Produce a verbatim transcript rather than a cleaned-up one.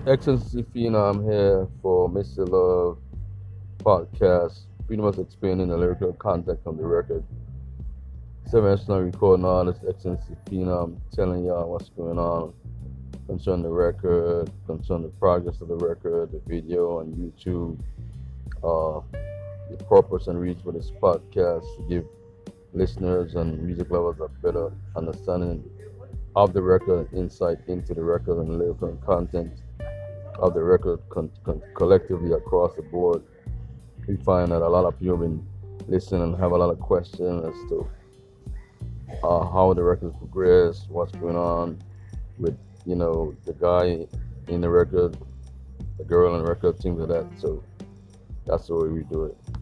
Excellency Phenom here for Mister Love podcast, pretty much explaining the lyrical content of the record. Seven recording artist Excellency Phenom telling y'all what's going on concerning the record, concerning the progress of the record, the video on YouTube, uh, the purpose and reason for this podcast to give listeners and music lovers a better understanding of the record, insight into the record and lyrical content of the record con- con- collectively across the board. We find that a lot of people have been listening and have a lot of questions as to uh, how the record progressed, what's going on with, you know, the guy in the record, the girl in the record, things like that. So that's the way we do it.